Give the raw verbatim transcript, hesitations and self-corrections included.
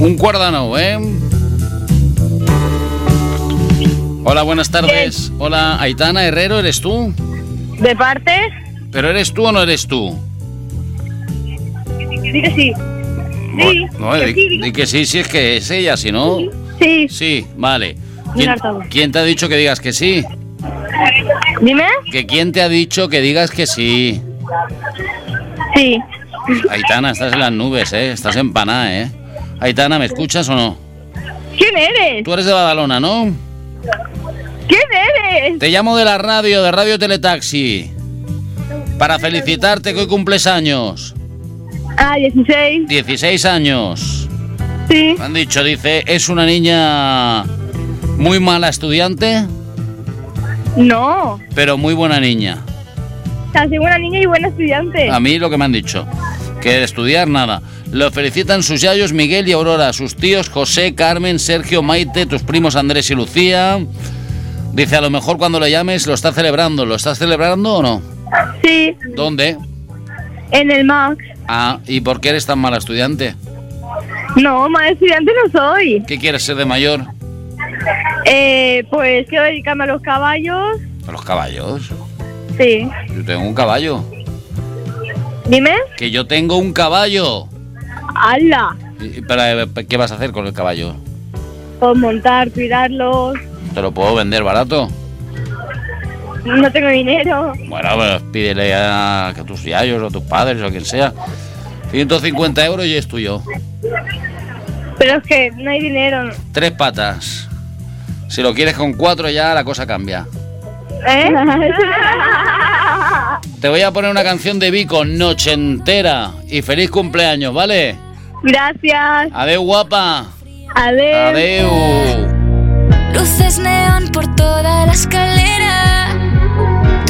Un cuerdano, ¿eh? Hola, buenas tardes. Bien. Hola, Aitana Herrero, ¿eres tú? ¿De parte? ¿Pero eres tú o no eres tú? Di que sí. Sí, no, que di, sí, di que sí, si es que es ella, si no... Sí. Sí, vale. ¿Quién, ¿Quién te ha dicho que digas que sí? Dime. ¿Que quién te ha dicho que digas que sí? Sí. Aitana, estás en las nubes, ¿eh? Estás empanada, ¿eh? Aitana, ¿me escuchas o no? ¿Quién eres? Tú eres de Badalona, ¿no? ¿Quién eres? Te llamo de la radio, de Radio Teletaxi, para felicitarte que hoy cumples años. Ah, dieciséis. dieciséis años. Sí. Me han dicho, dice, ¿es una niña muy mala estudiante? No. Pero muy buena niña. O sea, soy buena niña y buena estudiante. A mí lo que me han dicho, que de estudiar nada. Lo felicitan sus yayos Miguel y Aurora, sus tíos José, Carmen, Sergio, Maite, tus primos Andrés y Lucía. Dice, a lo mejor cuando le llames lo está celebrando. ¿Lo estás celebrando o no? Sí. ¿Dónde? En el Max. Ah, ¿y por qué eres tan mala estudiante? No, mala estudiante no soy. ¿Qué quieres ser de mayor? Eh, pues quiero dedicarme a los caballos. ¿A los caballos? Sí. Yo tengo un caballo. ¿Dime? Que yo tengo un caballo. ¡Hala! ¿Y para, qué vas a hacer con el caballo? Pues montar, cuidarlos. ¿Te lo puedo vender barato? No tengo dinero. Bueno, pues pídele a, a tus yayos o tus padres o quien sea. ciento cincuenta euros y es tuyo. Pero es que no hay dinero. Tres patas. Si lo quieres con cuatro ya la cosa cambia. ¿Eh? Te voy a poner una canción de Vico, Noche Entera. Y feliz cumpleaños, ¿vale? Gracias. Adeu, guapa. Adeu. Adeu. Luces neón por toda la escalera.